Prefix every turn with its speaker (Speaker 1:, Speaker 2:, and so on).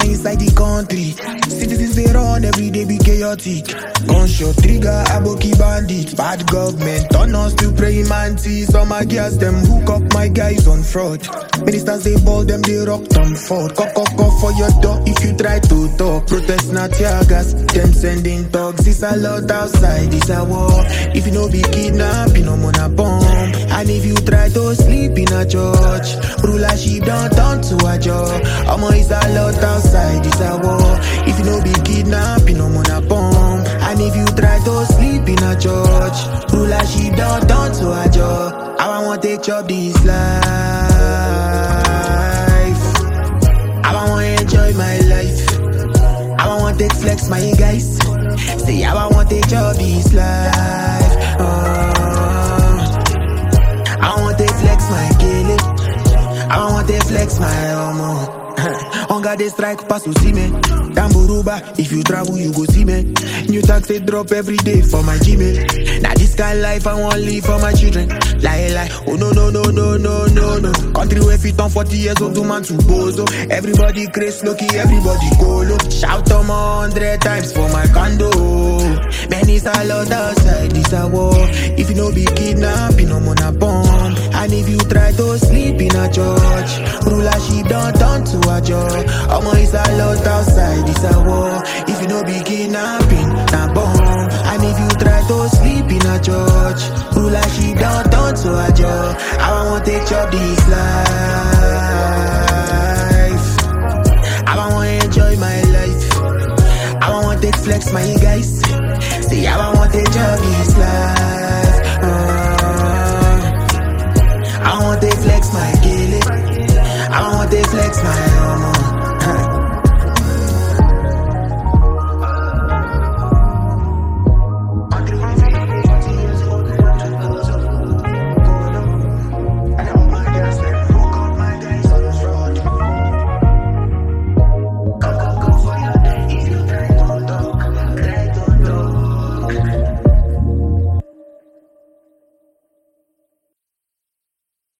Speaker 1: inside the country. Citizens they run every day be chaotic. Gunshot trigger, aboki bandit. Bad government turn us to praying mantis. Some my girls them hook up my guys on fraud. Ministers they ball them they rock them forward. Cock for your door if you try to talk. Protest not your gas, them sending thugs. It's a lot outside, it's a war. If you know be kidnapping, no more bomb. And if you try to sleep in a church, rulership don't turn to a job. Omo, it's a lot outside, it's a war. If you know be kidnapping, no more bomb. And if you try to sleep in a church, rulership don't turn to a job. I want to take up this life. I want to enjoy my life. I want to flex my guys. Say I want to take up this life. I want to flex my kele. I want to flex my homo. Hunger they strike pass to see me. Tamburuba, if you travel you go see me. New tax they drop every day for my Gmail. Now this kind of life I want live for my children. Lie, oh no. Country where fit on 40 years old to man to bozo. Everybody crazy, lucky, everybody go low. Shout them 100 times for my condo. Man, it's a lot outside, it's a war. If you know be kidnapping, no more bomb. And if you try to sleep in a church, rulership don't turn to a job. Omo, it's a lot outside, it's a war. If you know be kidnapping, na bomb. And if you try to sleep in a church, rulership don't turn to a job. I want to take up this life. I want to enjoy my life. I want to flex my guys. Say I want to take up this life.